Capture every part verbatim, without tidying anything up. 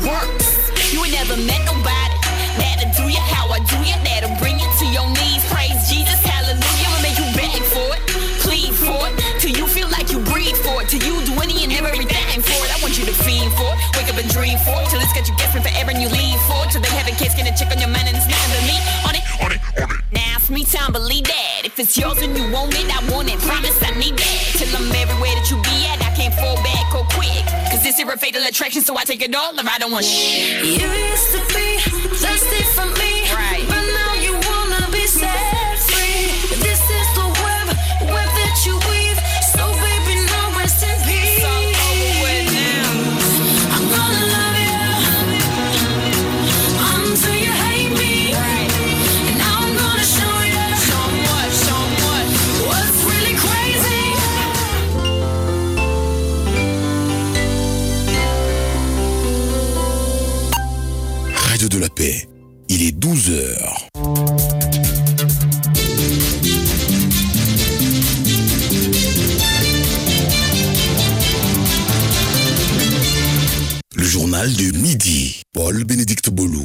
works. You ain't never met nobody that'll do you how I do you, that'll bring you to your knees. Praise Jesus, hallelujah. I'ma make you beg for it, plead for it, till you feel like you breathe for it, till you do any and everything for it. I want you to fiend for it, wake up and dream for it, till it's got you guessing forever and you leave for it, till they have a case, get a check on your mind and it's nothing but me on it, on it, on it. Now it's me time, believe that. If it's yours and you want it, I want it. Promise I need that. Till I'm everywhere that you be at, I can't fall back or quick. Cause this is a fatal attraction, so I take it all or I don't want shit. You used to be thirsty for me, right? But now you wanna be set free. This is the web, web that you weave. So baby, now rest in peace. It's all over with now. I'm gonna love you until you hate me, right? And now I'm gonna show you, show what, show what, what's really crazy. Radio de la Paix, il est douze heures. Le journal de midi, Paul-Bénédicte Boulou.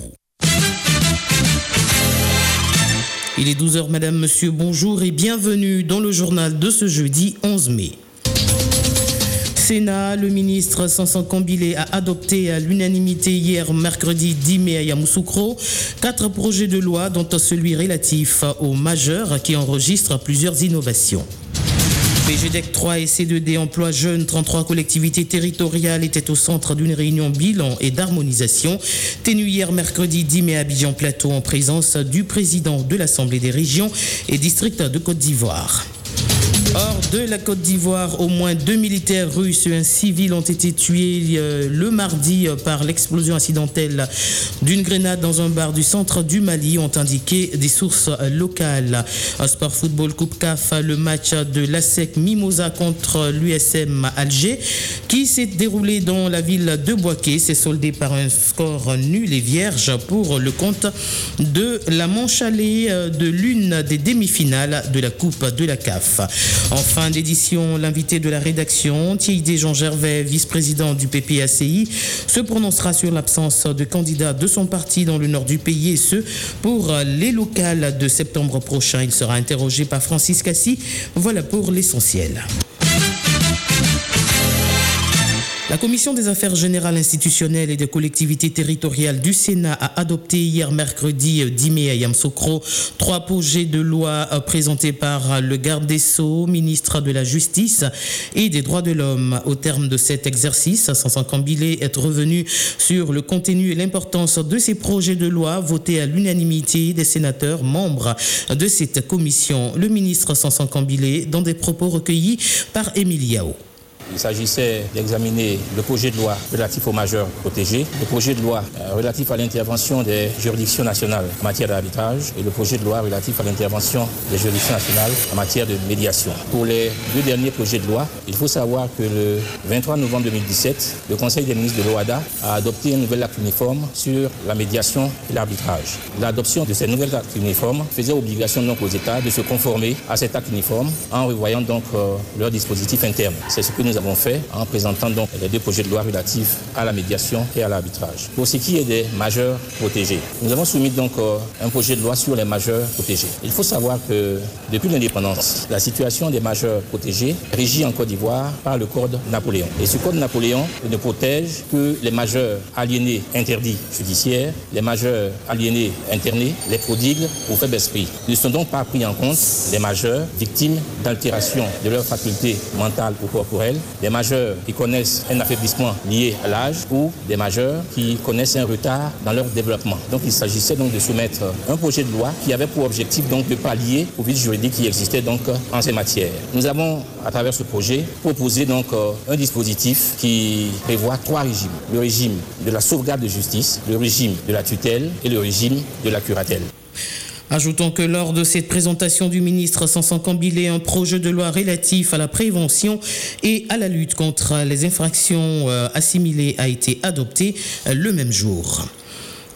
Il est douze heures, madame, monsieur, bonjour et bienvenue dans le journal de ce jeudi onze mai. Sénat, le ministre Sanson Kambilé a adopté à l'unanimité hier mercredi dix mai à Yamoussoukro quatre projets de loi dont celui relatif aux majeurs qui enregistre plusieurs innovations. P G D E C trois et C deux D Emploi Jeunes, trente-trois collectivités territoriales étaient au centre d'une réunion bilan et d'harmonisation tenue hier mercredi dix mai à Abidjan Plateau en présence du président de l'Assemblée des régions et districts de Côte d'Ivoire. Hors de la Côte d'Ivoire, au moins deux militaires russes et un civil ont été tués euh, le mardi euh, par l'explosion accidentelle d'une grenade dans un bar du centre du Mali, ont indiqué des sources euh, locales. Un Sport Football Coupe C A F, le match de l'A S E C Mimosa contre l'U S M Alger, qui s'est déroulé dans la ville de Bouaké, s'est soldé par un score nul et vierge pour le compte de la manche allée euh, de l'une des demi-finales de la Coupe de la C A F. En fin d'édition, l'invité de la rédaction, Thierry Jean Gervais, vice-président du P P A C I, se prononcera sur l'absence de candidats de son parti dans le nord du pays et ce, pour les locales de septembre prochain. Il sera interrogé par Francis Cassi. Voilà pour l'essentiel. La Commission des affaires générales institutionnelles et des collectivités territoriales du Sénat a adopté hier mercredi dix mai à Yamoussoukro trois projets de loi présentés par le garde des Sceaux, ministre de la Justice et des Droits de l'Homme. Au terme de cet exercice, Sanson Kambilé est revenu sur le contenu et l'importance de ces projets de loi votés à l'unanimité des sénateurs membres de cette commission. Le ministre Sanson Kambilé dans des propos recueillis par Émilie Yao. Il s'agissait d'examiner le projet de loi relatif aux majeurs protégés, le projet de loi relatif à l'intervention des juridictions nationales en matière d'arbitrage et le projet de loi relatif à l'intervention des juridictions nationales en matière de médiation. Pour les deux derniers projets de loi, il faut savoir que le vingt-trois novembre deux mille dix-sept, le Conseil des ministres de l'OHADA a adopté un nouvel acte uniforme sur la médiation et l'arbitrage. L'adoption de ces nouvelles actes uniformes faisait obligation donc aux États de se conformer à cet acte uniforme en revoyant donc euh, leur dispositif interne. C'est ce que nous avons fait en présentant donc les deux projets de loi relatifs à la médiation et à l'arbitrage. Pour ce qui est des majeurs protégés, nous avons soumis donc euh, un projet de loi sur les majeurs protégés. Il faut savoir que depuis l'indépendance, la situation des majeurs protégés est régie en Côte d'Ivoire par le Code Napoléon. Et ce Code Napoléon ne protège que les majeurs aliénés interdits judiciaires, les majeurs aliénés internés, les prodigues ou faibles esprits. Ils ne sont donc pas pris en compte les majeurs victimes d'altération de leurs facultés mentales ou corporelles, des majeurs qui connaissent un affaiblissement lié à l'âge ou des majeurs qui connaissent un retard dans leur développement. Donc il s'agissait donc de soumettre un projet de loi qui avait pour objectif donc de pallier au vide juridique qui existait donc en ces matières. Nous avons à travers ce projet proposé donc un dispositif qui prévoit trois régimes. Le régime de la sauvegarde de justice, le régime de la tutelle et le régime de la curatelle. Ajoutons que lors de cette présentation du ministre Sanson Kambilé, un projet de loi relatif à la prévention et à la lutte contre les infractions assimilées a été adopté le même jour.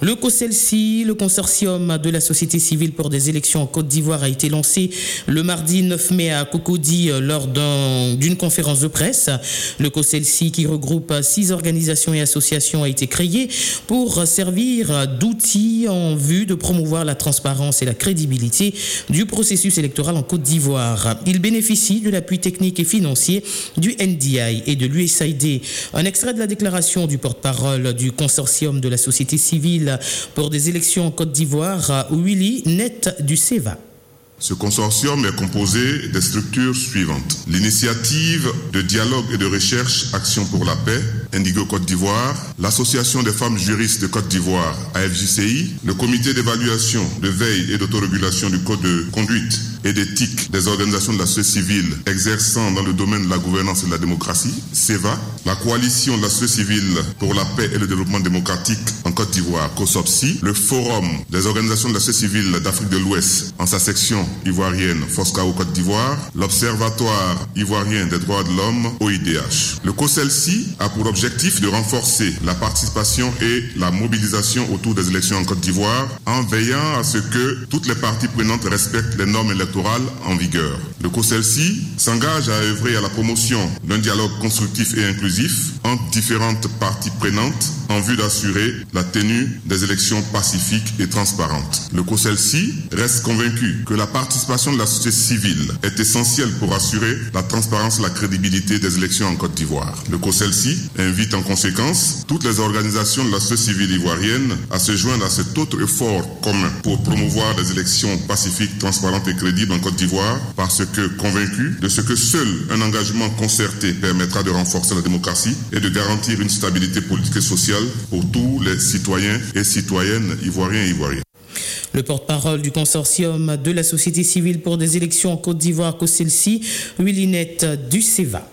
Le COSELCI, le consortium de la société civile pour des élections en Côte d'Ivoire, a été lancé le mardi neuf mai à Cocody lors d'un, d'une conférence de presse. Le COSELCI, qui regroupe six organisations et associations, a été créé pour servir d'outil en vue de promouvoir la transparence et la crédibilité du processus électoral en Côte d'Ivoire. Il bénéficie de l'appui technique et financier du N D I et de l'U S A I D. Un extrait de la déclaration du porte-parole du consortium de la société civile pour des élections en Côte d'Ivoire, Willy Net du C E V A. Ce consortium est composé des structures suivantes. L'initiative de dialogue et de recherche Action pour la paix, Indigo Côte d'Ivoire, l'Association des femmes juristes de Côte d'Ivoire, A F J C I, le comité d'évaluation, de veille et d'autorégulation du code de conduite et d'éthique des organisations de la société civile exerçant dans le domaine de la gouvernance et de la démocratie, C E V A, la coalition de la société civile pour la paix et le développement démocratique en Côte d'Ivoire, COSOPSI, le forum des organisations de la société civile d'Afrique de l'Ouest en sa section ivoirienne Foscao Côte d'Ivoire, l'Observatoire ivoirien des droits de l'homme O I D H. Le COSELCI a pour objectif de renforcer la participation et la mobilisation autour des élections en Côte d'Ivoire en veillant à ce que toutes les parties prenantes respectent les normes électorales en vigueur. Le COSELCI s'engage à œuvrer à la promotion d'un dialogue constructif et inclusif entre différentes parties prenantes en vue d'assurer la tenue des élections pacifiques et transparentes. Le COSELCI reste convaincu que la participation de la société civile est essentielle pour assurer la transparence et la crédibilité des élections en Côte d'Ivoire. Le COSELCI invite en conséquence toutes les organisations de la société civile ivoirienne à se joindre à cet autre effort commun pour promouvoir des élections pacifiques, transparentes et crédibles en Côte d'Ivoire, parce que convaincu de ce que seul un engagement concerté permettra de renforcer la démocratie et de garantir une stabilité politique et sociale pour tous les citoyens et citoyennes ivoiriens et ivoiriennes. Le porte-parole du consortium de la société civile pour des élections en Côte d'Ivoire, COSELCI, Willy Net du C E V A.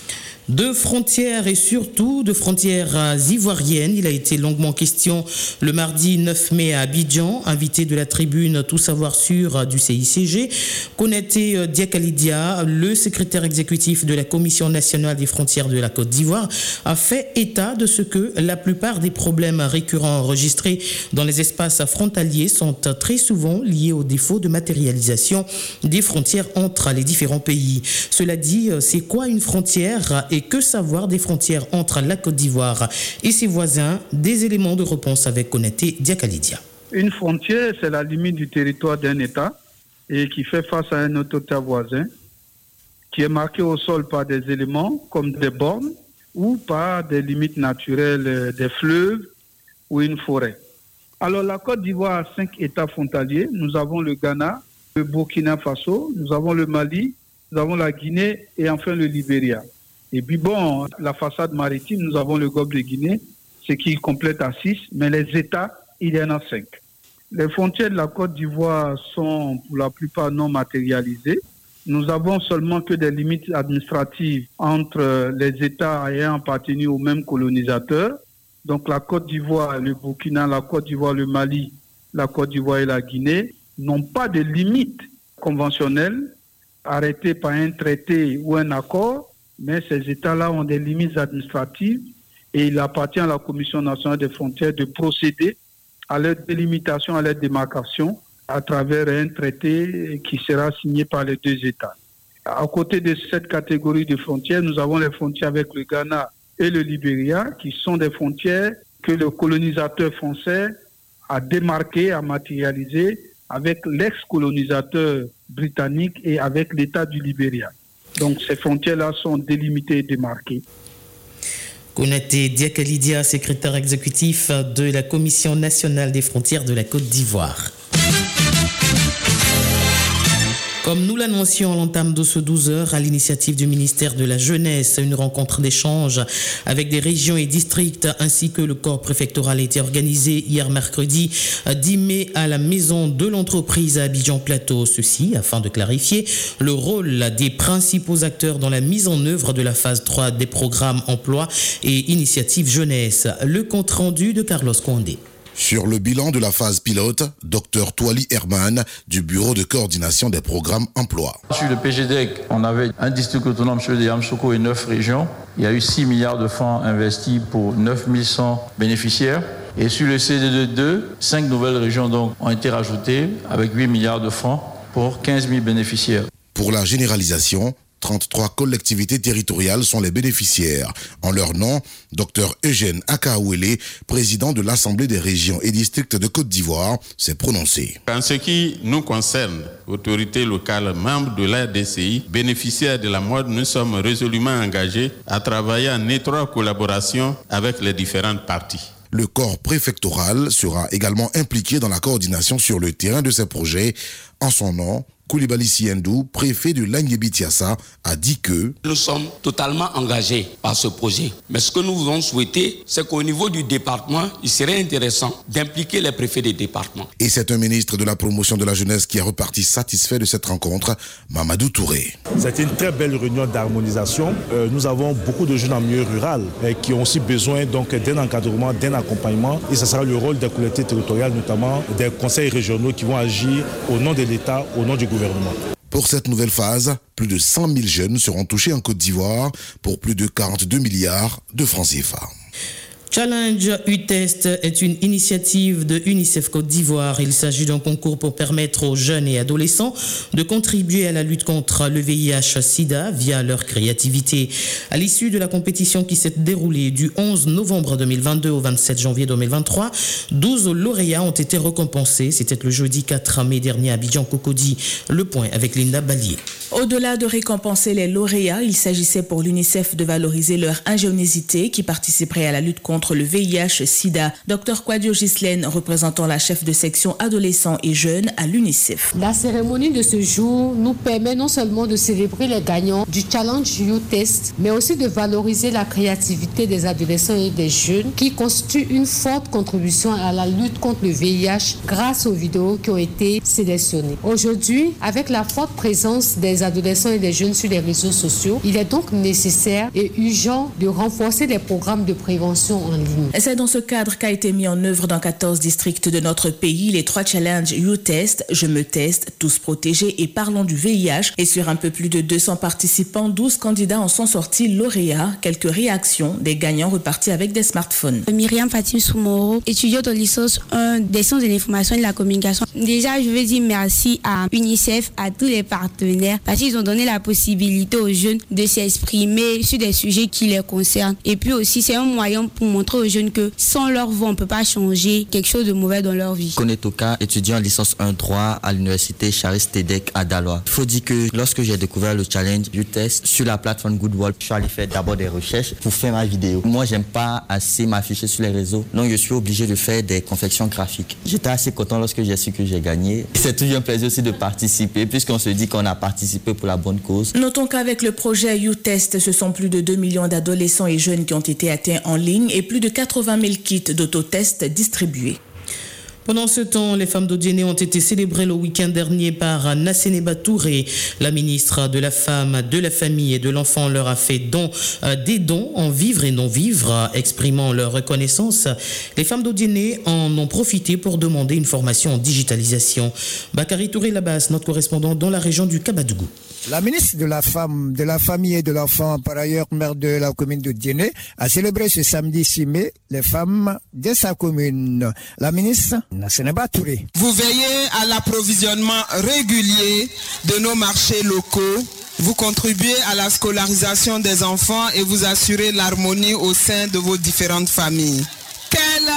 De frontières et surtout de frontières ivoiriennes, il a été longuement question le mardi neuf mai à Abidjan, invité de la tribune Tout savoir sur du C I C G. Konaté Diakalidia, le secrétaire exécutif de la Commission nationale des frontières de la Côte d'Ivoire, a fait état de ce que la plupart des problèmes récurrents enregistrés dans les espaces frontaliers sont très souvent liés au défaut de matérialisation des frontières entre les différents pays. Cela dit, c'est quoi une frontière et que savoir des frontières entre la Côte d'Ivoire et ses voisins? Des éléments de réponse avec Konaté Diakalidia. Une frontière, c'est la limite du territoire d'un État et qui fait face à un autre État voisin, qui est marqué au sol par des éléments comme des bornes ou par des limites naturelles des fleuves ou une forêt. Alors la Côte d'Ivoire a cinq États frontaliers. Nous avons le Ghana, le Burkina Faso, nous avons le Mali, nous avons la Guinée et enfin le Libéria. Et puis bon, la façade maritime, nous avons le golfe de Guinée, ce qui complète à six, mais les États, il y en a cinq. Les frontières de la Côte d'Ivoire sont pour la plupart non matérialisées. Nous avons seulement que des limites administratives entre les États ayant appartenu au même colonisateur. Donc la Côte d'Ivoire, le Burkina, la Côte d'Ivoire, le Mali, la Côte d'Ivoire et la Guinée n'ont pas de limites conventionnelles arrêtées par un traité ou un accord. Mais ces États-là ont des limites administratives et il appartient à la Commission nationale des frontières de procéder à leur délimitation, à leur démarcation à travers un traité qui sera signé par les deux États. À côté de cette catégorie de frontières, nous avons les frontières avec le Ghana et le Libéria qui sont des frontières que le colonisateur français a démarquées, a matérialisées avec l'ex-colonisateur britannique et avec l'État du Libéria. Donc ces frontières-là sont délimitées et démarquées. Konaté Diakalidia, secrétaire exécutif de la Commission nationale des frontières de la Côte d'Ivoire. Comme nous l'annoncions à l'entame de ce douze heures, à l'initiative du ministère de la Jeunesse, une rencontre d'échange avec des régions et districts ainsi que le corps préfectoral a été organisée hier mercredi dix mai à la maison de l'entreprise à Abidjan Plateau. Ceci afin de clarifier le rôle des principaux acteurs dans la mise en œuvre de la phase trois des programmes emploi et initiative jeunesse. Le compte rendu de Carlos Condé. Sur le bilan de la phase pilote, Docteur Touali Herman du Bureau de coordination des programmes emploi. Sur le P G D E C, on avait un district autonome sur Yamoussoukro et neuf régions. Il y a eu six milliards de francs investis pour neuf mille cent bénéficiaires. Et sur le C D D deux, cinq nouvelles régions donc ont été rajoutées avec huit milliards de francs pour quinze mille bénéficiaires. Pour la généralisation, trente-trois collectivités territoriales sont les bénéficiaires. En leur nom, Dr Eugène Akaouele, président de l'Assemblée des régions et districts de Côte d'Ivoire, s'est prononcé. En ce qui nous concerne, autorités locales, membres de l'A D C I, bénéficiaires de la mode, nous sommes résolument engagés à travailler en étroite collaboration avec les différentes parties. Le corps préfectoral sera également impliqué dans la coordination sur le terrain de ces projets. En son nom, Koulibaly Siendou, préfet de Languébi-Tiassa, a dit que nous sommes totalement engagés par ce projet. Mais ce que nous voulons souhaiter, c'est qu'au niveau du département, il serait intéressant d'impliquer les préfets des départements. Et c'est un ministre de la promotion de la jeunesse qui est reparti satisfait de cette rencontre, Mamadou Touré. C'était une très belle réunion d'harmonisation. Euh, nous avons beaucoup de jeunes en milieu rural euh, qui ont aussi besoin donc d'un encadrement, d'un accompagnement. Et ce sera le rôle des collectivités territoriales, notamment des conseils régionaux qui vont agir au nom de l'État, au nom du gouvernement. Pour cette nouvelle phase, plus de cent mille jeunes seront touchés en Côte d'Ivoire pour plus de quarante-deux milliards de francs C F A. Challenge U-Test est une initiative de UNICEF Côte d'Ivoire. Il s'agit d'un concours pour permettre aux jeunes et adolescents de contribuer à la lutte contre le V I H sida via leur créativité. À l'issue de la compétition qui s'est déroulée du onze novembre deux mille vingt-deux au vingt-sept janvier deux mille vingt-trois, douze lauréats ont été récompensés. C'était le jeudi quatre mai dernier à Abidjan-Cocody. Le point avec Linda Ballier. Au-delà de récompenser les lauréats, il s'agissait pour l'UNICEF de valoriser leur ingéniosité qui participerait à la lutte contre le V I H sida. Docteur Kwadio Ghislaine, représentant la chef de section adolescents et jeunes à l'UNICEF. La cérémonie de ce jour nous permet non seulement de célébrer les gagnants du Challenge U-Test, mais aussi de valoriser la créativité des adolescents et des jeunes qui constituent une forte contribution à la lutte contre le V I H grâce aux vidéos qui ont été sélectionnées. Aujourd'hui, avec la forte présence des adolescents et des jeunes sur les réseaux sociaux, il est donc nécessaire et urgent de renforcer les programmes de prévention en ligne. C'est dans ce cadre qu'a été mis en œuvre dans quatorze districts de notre pays les trois challenges U-Test, Je me teste, Tous protégés et Parlons du V I H. Et sur un peu plus de deux cents participants, douze candidats en sont sortis lauréats. Quelques réactions des gagnants repartis avec des smartphones. Myriam Fatim Soumoro, étudiante au licence un des sciences de l'information et de la communication. Déjà, je veux dire merci à UNICEF, à tous les partenaires, parce qu'ils ont donné la possibilité aux jeunes de s'exprimer sur des sujets qui les concernent. Et puis aussi, c'est un moyen pour montrer aux jeunes que sans leur voix, on ne peut pas changer quelque chose de mauvais dans leur vie. Konetoka, étudiant en licence un droit à l'université Charis Tedek à Daloa. Il faut dire que lorsque j'ai découvert le challenge U-Test sur la plateforme Goodwall, je suis allé faire d'abord des recherches pour faire ma vidéo. Moi, j'aime pas assez m'afficher sur les réseaux, donc je suis obligé de faire des confections graphiques. J'étais assez content lorsque j'ai su que j'ai gagné. C'est toujours un plaisir aussi de participer, puisqu'on se dit qu'on a participé pour la bonne cause. Notons qu'avec le projet U-Test, ce sont plus de deux millions d'adolescents et jeunes qui ont été atteints en ligne et plus de quatre-vingt mille kits d'autotest distribués. Pendant ce temps, les femmes d'Odiéné ont été célébrées le week-end dernier par Nasseneba Touré. La ministre de la Femme, de la Famille et de l'Enfant leur a fait don, euh, des dons en vivre et non-vivre, exprimant leur reconnaissance. Les femmes d'Odiéné en ont profité pour demander une formation en digitalisation. Bakary Touré Labas, notre correspondant dans la région du Kabadougou. La ministre de la Femme, de la Famille et de l'Enfant, par ailleurs maire de la commune de Diéné, a célébré ce samedi six mai les femmes de sa commune. La ministre Nasseneba Touré. Vous veillez à l'approvisionnement régulier de nos marchés locaux. Vous contribuez à la scolarisation des enfants et vous assurez l'harmonie au sein de vos différentes familles. Quel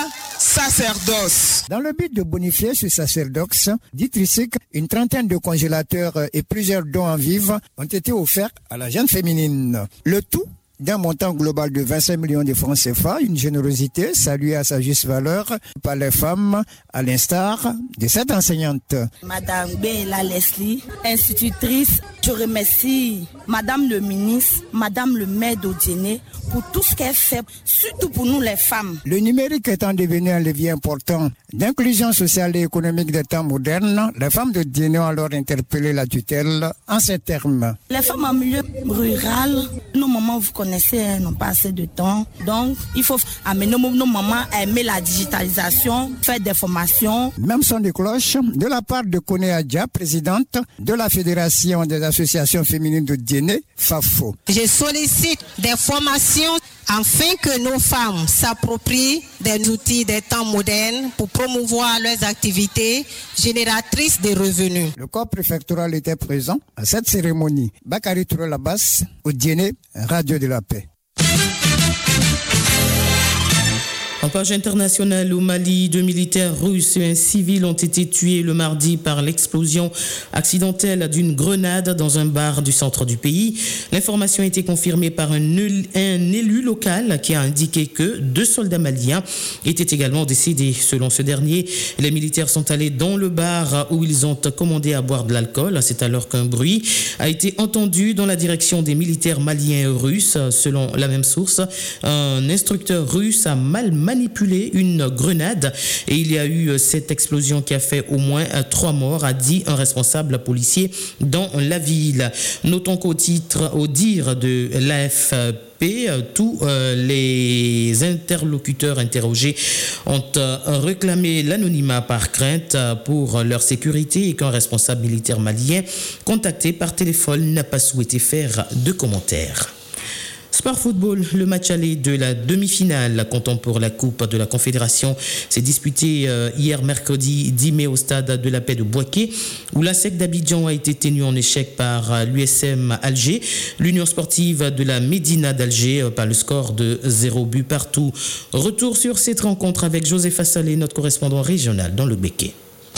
sacerdoce! Dans le but de bonifier ce sacerdoce, dit Tricycle, une trentaine de congélateurs et plusieurs dons en vivre ont été offerts à la jeune féminine. Le tout d'un montant global de vingt-cinq millions de francs C F A, une générosité saluée à sa juste valeur par les femmes, à l'instar de cette enseignante. Madame Béla Leslie, institutrice, je remercie Madame le ministre, Madame le maire d'Odiéné pour tout ce qu'elle fait, surtout pour nous les femmes. Le numérique étant devenu un levier important d'inclusion sociale et économique des temps modernes, les femmes d'Odiéné ont alors interpellé la tutelle en ces termes. Les femmes en milieu rural, nos mamans, vous connaissez, elles n'ont pas assez de temps. Donc, il faut amener nos, nos mamans à aimer la digitalisation, faire des formations. Même son de cloche de la part de Kone Adja, présidente de la Fédération des associations féminines de Diéné, FAFO. Je sollicite des formations afin que nos femmes s'approprient des outils des temps modernes pour promouvoir leurs activités génératrices de revenus. Le corps préfectoral était présent à cette cérémonie. Bakary Touré Labas, au Diené, Radio de la Paix. En page internationale, au Mali, deux militaires russes et un civil ont été tués le mardi par l'explosion accidentelle d'une grenade dans un bar du centre du pays. L'information a été confirmée par un, un élu local qui a indiqué que deux soldats maliens étaient également décédés. Selon ce dernier, les militaires sont allés dans le bar où ils ont commandé à boire de l'alcool. C'est alors qu'un bruit a été entendu dans la direction des militaires maliens et russes. Selon la même source, un instructeur russe a mal manipulé une grenade et il y a eu cette explosion qui a fait au moins trois morts, a dit un responsable policier dans la ville. Notons qu'au titre, au dire de l'A F P, tous les interlocuteurs interrogés ont réclamé l'anonymat par crainte pour leur sécurité et qu'un responsable militaire malien contacté par téléphone n'a pas souhaité faire de commentaires. Sport football, le match aller de la demi-finale comptant pour la Coupe de la Confédération s'est disputé hier mercredi dix mai au stade de la Paix de Bouaké où la S E C d'Abidjan a été tenue en échec par l'U S M Alger, l'Union sportive de la Médina d'Alger par le score de zéro but partout. Retour sur cette rencontre avec Joseph Assalé, notre correspondant régional dans le Béquet.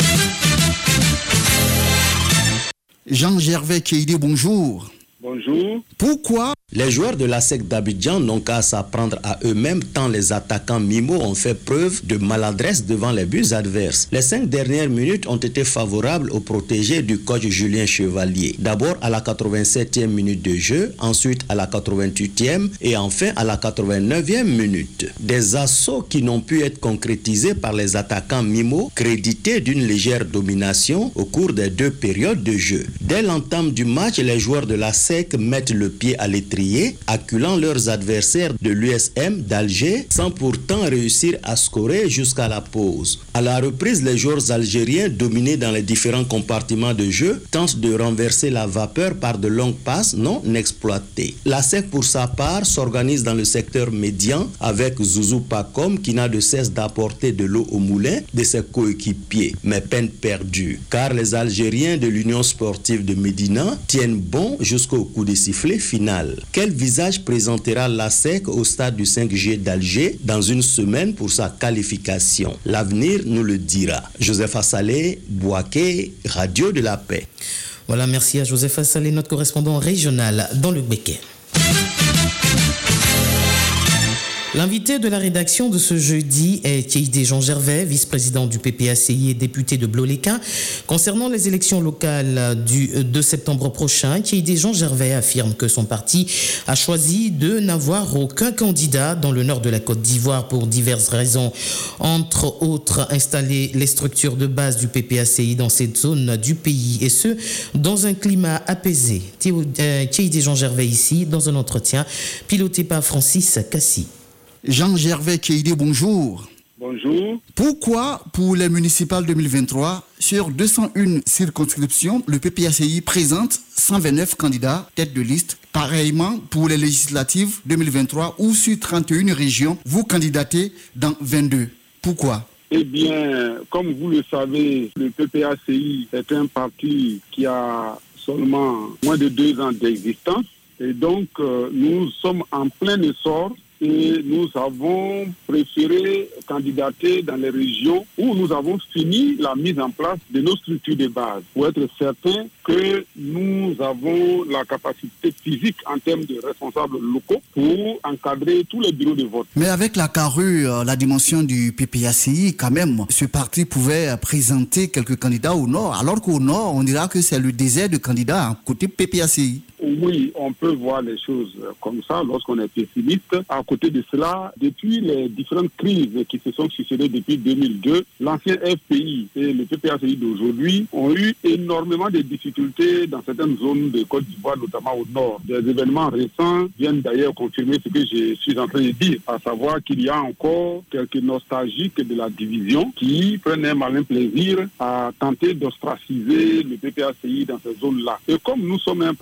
Jean-Gervais Keïdé, bonjour. Bonjour. Pourquoi les joueurs de la S E C d'Abidjan n'ont qu'à s'apprendre à eux-mêmes tant les attaquants Mimo ont fait preuve de maladresse devant les buts adverses. Les cinq dernières minutes ont été favorables aux protégés du coach Julien Chevalier. D'abord à la quatre-vingt-septième minute de jeu, ensuite à la quatre-vingt-huitième et enfin à la quatre-vingt-neuvième minute. Des assauts qui n'ont pu être concrétisés par les attaquants Mimo, crédités d'une légère domination au cours des deux périodes de jeu. Dès l'entame du match, les joueurs de la S E C mettent le pied à l'étrier, acculant leurs adversaires de l'U S M d'Alger sans pourtant réussir à scorer jusqu'à la pause. À la reprise, les joueurs algériens dominés dans les différents compartiments de jeu tentent de renverser la vapeur par de longues passes non exploitées. La S E C pour sa part s'organise dans le secteur médian avec Zouzou Pacom qui n'a de cesse d'apporter de l'eau au moulin de ses coéquipiers, mais peine perdue, car les Algériens de l'Union sportive de Médina tiennent bon jusqu'au coup de sifflet final. Quel visage présentera l'A S E C au stade du cinq G d'Alger dans une semaine pour sa qualification? L'avenir nous le dira. Joseph Assalé, Bouaké, Radio de la Paix. Voilà, merci à Joseph Assalé, notre correspondant régional dans le Béquet. L'invité de la rédaction de ce jeudi est Keïdé Jean-Gervais, vice-président du P P A C I et député de Bloléquin. Concernant les élections locales du deux septembre prochain, Keïdé Jean-Gervais affirme que son parti a choisi de n'avoir aucun candidat dans le nord de la Côte d'Ivoire pour diverses raisons. Entre autres, installer les structures de base du P P A C I dans cette zone du pays et ce, dans un climat apaisé. Keïdé Jean-Gervais ici, dans un entretien piloté par Francis Cassi. Jean-Gervais Keïdé, bonjour. Bonjour. Pourquoi, pour les municipales deux mille vingt-trois, sur deux cent un circonscriptions, le P P A C I présente cent vingt-neuf candidats tête de liste? Pareillement, pour les législatives deux mille vingt-trois, où sur trente et une régions, vous candidatez dans vingt-deux. Pourquoi? Eh bien, comme vous le savez, le P P A C I est un parti qui a seulement moins de deux ans d'existence. Et donc, euh, nous sommes en plein essor. Et nous avons préféré candidater dans les régions où nous avons fini la mise en place de nos structures de base pour être certains que nous avons la capacité physique en termes de responsables locaux pour encadrer tous les bureaux de vote. Mais avec la carrure, la dimension du P P A C I, quand même, ce parti pouvait présenter quelques candidats au nord, alors qu'au nord, on dira que c'est le désert de candidats côté P P A C I. Oui, on peut voir les choses comme ça lorsqu'on est pessimiste. À côté de cela, depuis les différentes crises qui se sont succédées depuis deux mille deux, l'ancien F P I et le P P A C I d'aujourd'hui ont eu énormément de difficultés dans certaines zones de Côte d'Ivoire, notamment au nord. Des événements récents viennent d'ailleurs confirmer ce que je suis en train de dire, à savoir qu'il y a encore quelques nostalgiques de la division qui prennent un malin plaisir à tenter d'ostraciser le P P A C I dans ces zones-là. Et comme nous sommes un parti qui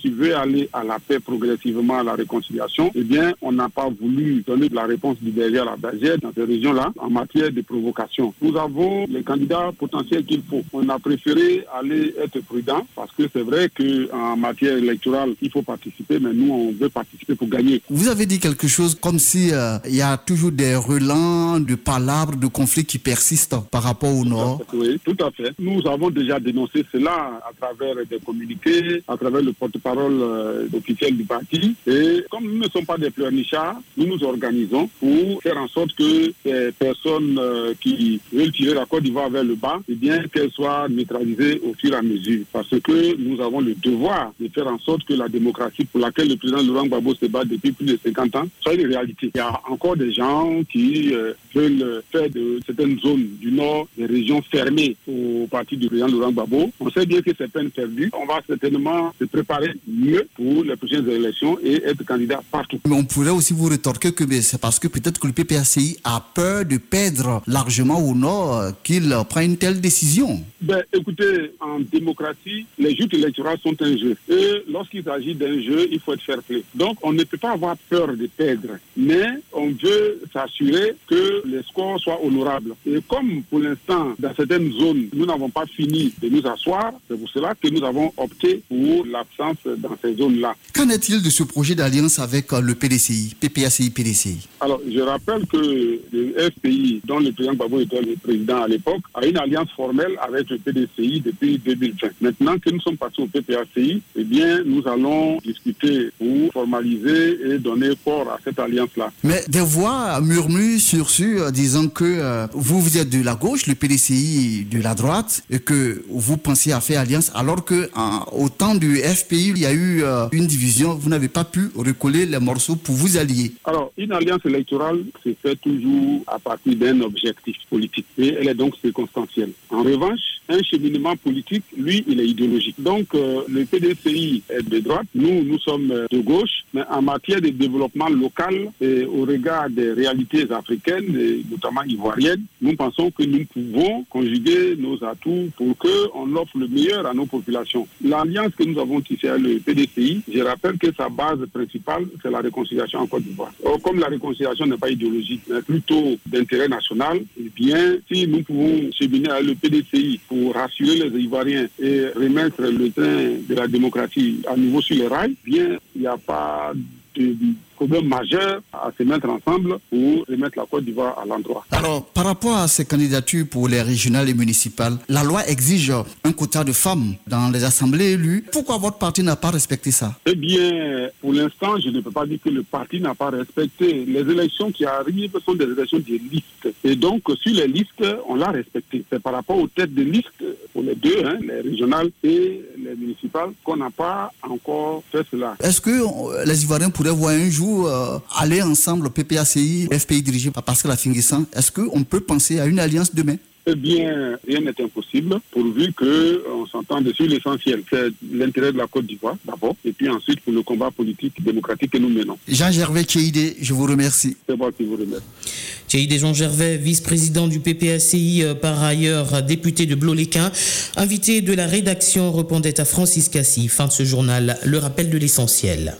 qui veut aller à la paix progressivement, à la réconciliation, eh bien, on n'a pas voulu donner la réponse du berger à la bergère dans ces régions-là en matière de provocation. Nous avons les candidats potentiels qu'il faut. On a préféré aller être prudent parce que c'est vrai qu'en matière électorale, il faut participer, mais nous, on veut participer pour gagner. Vous avez dit quelque chose comme si euh, il y a toujours des relents de palabres, de conflits qui persistent par rapport au Nord. Oui, tout à fait. Nous avons déjà dénoncé cela à travers des communiqués, à travers le porte-parole euh, officiel du parti. Et comme nous ne sommes pas des pleurnichards, nous nous organisons pour faire en sorte que ces personnes euh, qui veulent tirer la Côte d'Ivoire vers le bas, eh bien, qu'elles soient neutralisées au fur et à mesure. Parce que nous avons le devoir de faire en sorte que la démocratie pour laquelle le président Laurent Gbagbo se bat depuis plus de cinquante ans soit une réalité. Il y a encore des gens qui euh, veulent faire de certaines zones du Nord des régions fermées au parti du président Laurent Gbagbo. On sait bien que c'est peine perdue. On va certainement se préparer mieux pour les prochaines élections et être candidat partout. Mais on pourrait aussi vous rétorquer que c'est parce que peut-être que le P P A C I a peur de perdre largement au Nord qu'il prend une telle décision. Ben, écoutez, en démocratie, les joutes électorales sont un jeu. Et lorsqu'il s'agit d'un jeu, il faut être fair play. Donc, on ne peut pas avoir peur de perdre. Mais on veut s'assurer que les scores soient honorables. Et comme pour l'instant, dans certaines zones, nous n'avons pas fini de nous asseoir, c'est pour cela que nous avons opté pour l'absence dans ces zones-là. Qu'en est-il de ce projet d'alliance avec le P D C I, P P A C I, P D C I? Alors, je rappelle que le F P I, dont le président Gbagbo était le président à l'époque, a une alliance formelle avec le P D C I depuis deux mille vingt. Maintenant que nous sommes passés au P P A C I, eh bien, nous allons discuter pour formaliser et donner corps à cette alliance-là. Mais des voix murmurent sur ce, disant que euh, vous, vous êtes de la gauche, le P D C I de la droite, et que vous pensiez à faire alliance, alors que en, au temps du F P I, il y a eu euh, une division, vous n'avez pas pu recoller les morceaux pour vous allier. Alors, une alliance électorale se fait toujours à partir d'un objectif politique, et elle est donc circonstancielle. En revanche, un cheminement politique, lui, il est idéologique. Donc, euh, le P D C I est de droite, nous, nous sommes de gauche, mais en matière de développement local, et au regard des réalités africaines, et notamment ivoiriennes, nous pensons que nous pouvons conjuguer nos atouts pour qu'on offre le meilleur à nos populations. L'alliance que nous avons tissée avec le P D C I, je rappelle que sa base principale, c'est la réconciliation en Côte d'Ivoire. Or, comme la réconciliation n'est pas idéologique, mais plutôt d'intérêt national, eh bien, si nous pouvons cheminer avec le P D C I pour rassurer les Ivoiriens et remettre le train de la démocratie à nouveau sur les rails, bien, il n'y a pas de problème majeur à se mettre ensemble pour remettre la Côte d'Ivoire à l'endroit. Alors, par rapport à ces candidatures pour les régionales et municipales, la loi exige un quota de femmes dans les assemblées élues. Pourquoi votre parti n'a pas respecté ça? Eh bien, pour l'instant, je ne peux pas dire que le parti n'a pas respecté. Les élections qui arrivent sont des élections de listes. Et donc, sur les listes, on l'a respecté. C'est par rapport aux têtes de liste, pour les deux, hein, les régionales et les municipales, qu'on n'a pas encore fait cela. Est-ce que euh, les Ivoiriens pourraient voir un jour Euh, aller ensemble, P P A C I, F P I dirigé par Pascal Afingissant? Est-ce qu'on peut penser à une alliance demain? Eh bien, rien n'est impossible, pourvu qu'on s'entende sur l'essentiel. C'est l'intérêt de la Côte d'Ivoire, d'abord, et puis ensuite pour le combat politique démocratique que nous menons. Jean-Gervais Tchéidé, je vous remercie. C'est moi qui vous remercie. Tchéidé Jean-Gervais, vice-président du P P A C I, par ailleurs député de Bloléquin, invité de la rédaction, répondait à Francis Cassi. Fin de ce journal, le rappel de l'essentiel.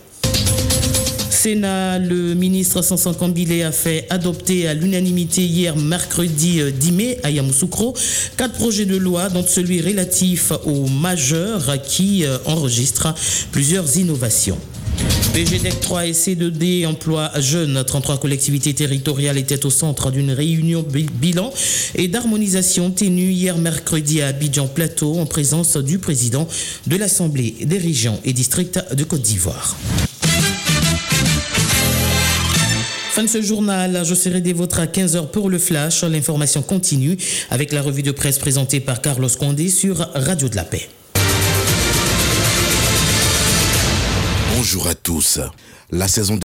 Sénat, le ministre Sanson Kambilé a fait adopter à l'unanimité hier mercredi dix mai à Yamoussoukro quatre projets de loi, dont celui relatif aux majeurs qui enregistre plusieurs innovations. P G D E C trois et C deux D emploi jeunes, trente-trois collectivités territoriales étaient au centre d'une réunion bilan et d'harmonisation tenue hier mercredi à Abidjan Plateau en présence du président de l'Assemblée des régions et districts de Côte d'Ivoire. Fin de ce journal, je serai des vôtres à quinze heures pour le flash. L'information continue avec la revue de presse présentée par Carlos Condé sur Radio de la Paix. Bonjour à tous. La saison